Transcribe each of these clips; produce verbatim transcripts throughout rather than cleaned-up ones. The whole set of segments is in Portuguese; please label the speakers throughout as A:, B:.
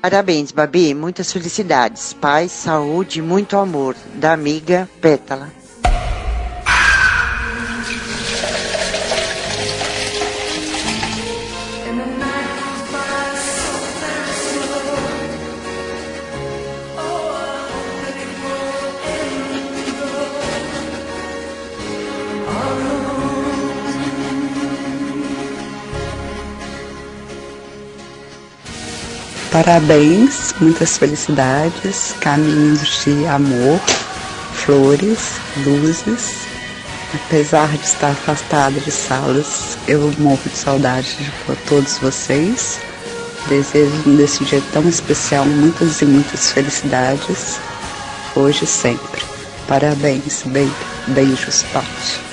A: Parabéns, Babi. Muitas felicidades. Paz, saúde e muito amor. Da amiga Pétala.
B: Parabéns, muitas felicidades, caminhos de amor, flores, luzes. Apesar de estar afastada de salas, eu morro de saudade de todos vocês. Desejo nesse dia tão especial muitas e muitas felicidades, hoje e sempre. Parabéns, baby. Beijos, Paty.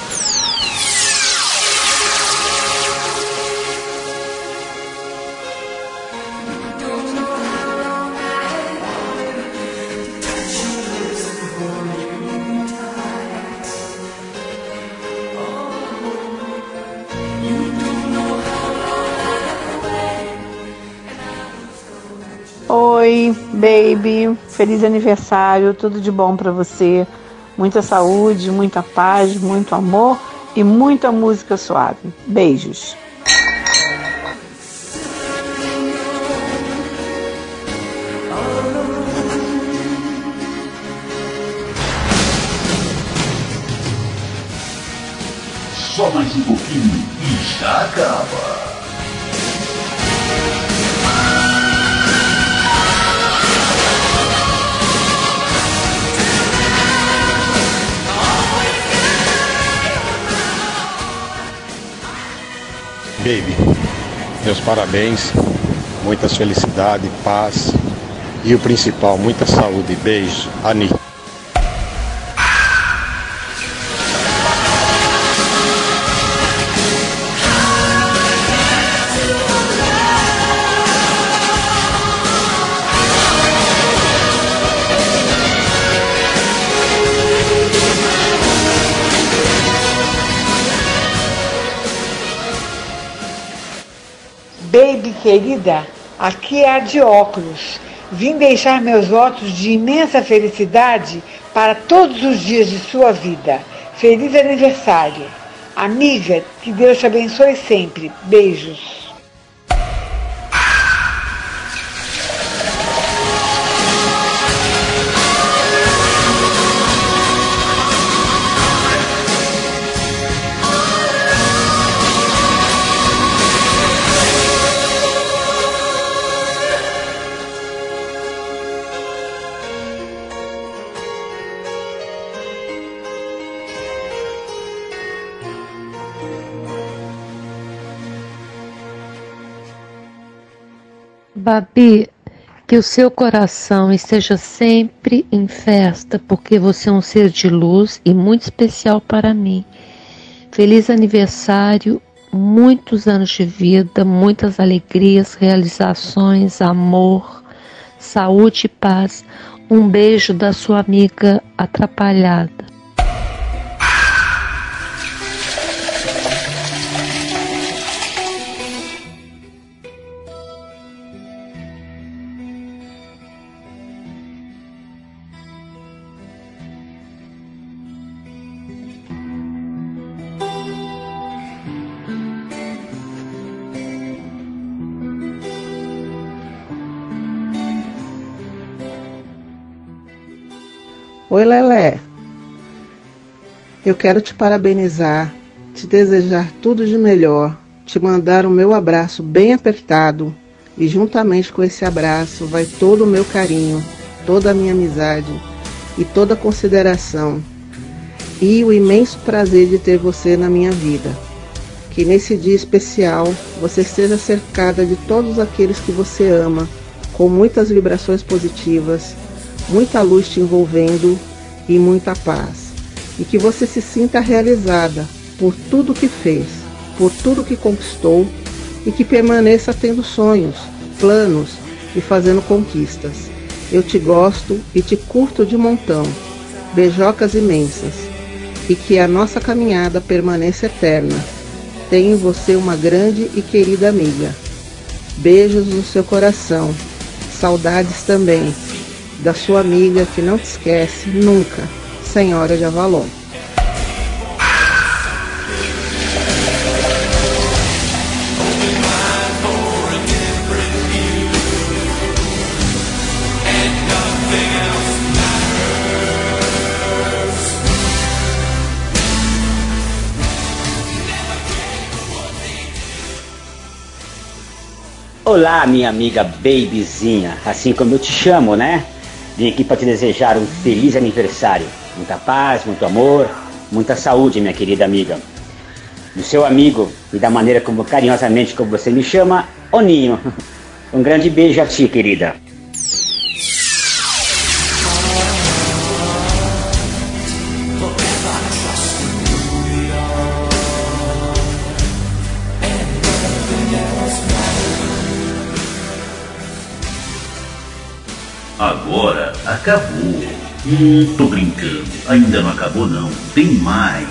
C: Oi, baby, feliz aniversário, tudo de bom pra você, muita saúde, muita paz, muito amor e muita música suave. Beijos.
D: Só mais um pouquinho e já acaba.
E: Baby, meus parabéns, muitas felicidades, paz e o principal, muita saúde. Beijo, Ani.
F: Baby querida, aqui é a de óculos. Vim deixar meus votos de imensa felicidade para todos os dias de sua vida. Feliz aniversário. Amiga, que Deus te abençoe sempre. Beijos.
G: Babi, que o seu coração esteja sempre em festa, porque você é um ser de luz e muito especial para mim. Feliz aniversário, muitos anos de vida, muitas alegrias, realizações, amor, saúde e paz. Um beijo da sua amiga Atrapalhada.
H: Oi, Lelé. Eu quero te parabenizar, te desejar tudo de melhor, te mandar o meu abraço bem apertado e juntamente com esse abraço vai todo o meu carinho, toda a minha amizade e toda a consideração e o imenso prazer de ter você na minha vida. Que nesse dia especial você esteja cercada de todos aqueles que você ama, com muitas vibrações positivas, muita luz te envolvendo e muita paz. E que você se sinta realizada por tudo que fez, por tudo que conquistou e que permaneça tendo sonhos, planos e fazendo conquistas. Eu te gosto e te curto de montão. Beijocas imensas. E que a nossa caminhada permaneça eterna. Tenho em você uma grande e querida amiga. Beijos no seu coração. Saudades também da sua amiga que não te esquece nunca, Senhora de Avalon.
I: Olá, minha amiga Babyzinha, assim como eu te chamo, né? Vim aqui para te desejar um feliz aniversário. Muita paz, muito amor, muita saúde, minha querida amiga. Do seu amigo e da maneira como carinhosamente como você me chama, Oninho. Um grande beijo a ti, querida.
D: Agora acabou. Hum, tô brincando. Ainda não acabou não. Tem mais.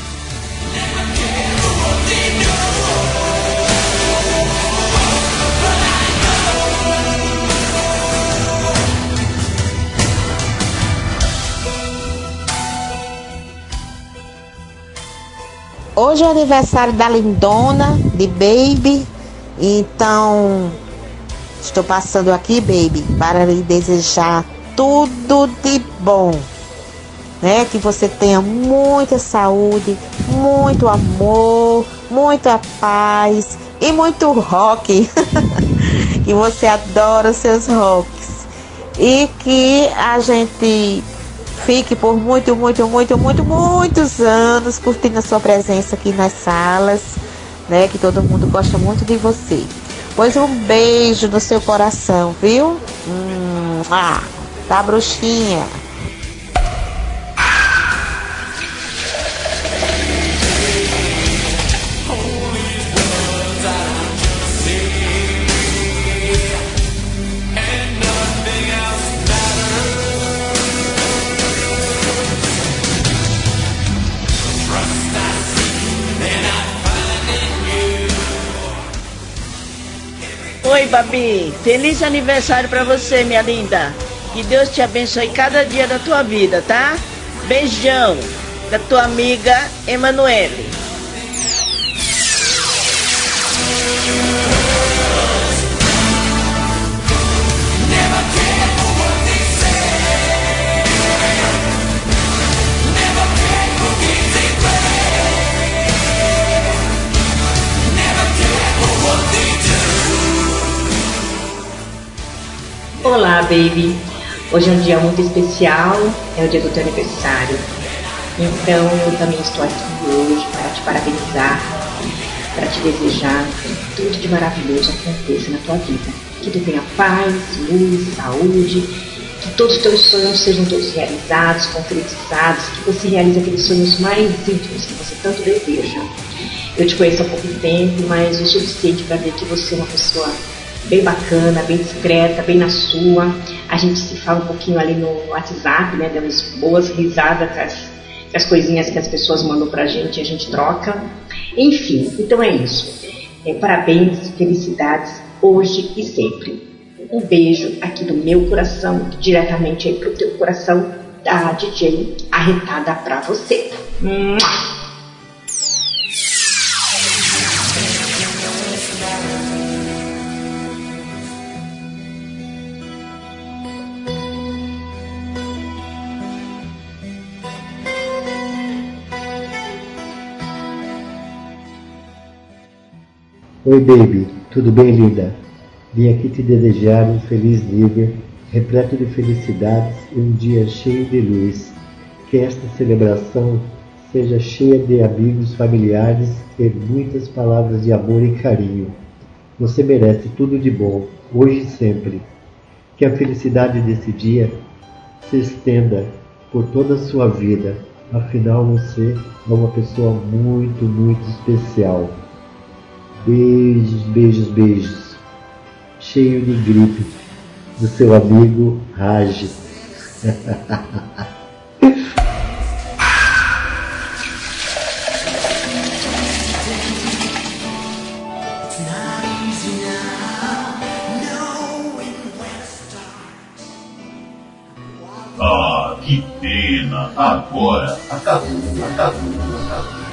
J: Hoje é o aniversário da lindona, de Baby. Então, estou passando aqui, Baby, para lhe desejar tudo de bom, né? Que você tenha muita saúde, muito amor, muita paz e muito rock. Que você adora os seus rocks. E que a gente fique por muito, muito, muito, muito, muitos anos curtindo a sua presença aqui nas salas, né? Que todo mundo gosta muito de você. Pois um beijo no seu coração, viu? Hum, ah, tá, bruxinha?
K: Oi, Babi, feliz aniversário pra você, minha linda. Que Deus te abençoe cada dia da tua vida, tá? Beijão da tua amiga Emanuele.
L: Olá, baby. Hoje é um dia muito especial, é o dia do teu aniversário. Então eu também estou aqui hoje para te parabenizar, para te desejar que tudo de maravilhoso aconteça na tua vida. Que tu tenha paz, luz, saúde, que todos os teus sonhos sejam todos realizados, concretizados, que você realize aqueles sonhos mais íntimos que você tanto deseja. Eu te conheço há pouco tempo, mas o suficiente para ver que você é uma pessoa bem bacana, bem discreta, bem na sua. A gente se fala um pouquinho ali no WhatsApp, né? Damos boas risadas com as, com as coisinhas que as pessoas mandam pra gente, a gente troca. Enfim, então é isso. É, parabéns, felicidades, hoje e sempre. Um beijo aqui do meu coração, diretamente aí pro teu coração, da D J Arretada pra você. Mua!
M: Oi, baby, tudo bem, linda? Vim aqui te desejar um feliz dia, repleto de felicidades e um dia cheio de luz. Que esta celebração seja cheia de amigos, familiares e muitas palavras de amor e carinho. Você merece tudo de bom, hoje e sempre. Que a felicidade desse dia se estenda por toda a sua vida. Afinal, você é uma pessoa muito, muito especial. Beijos, beijos, beijos. Cheio de gripe. Do seu amigo Raj.
D: agora acabou, acabou, acabou.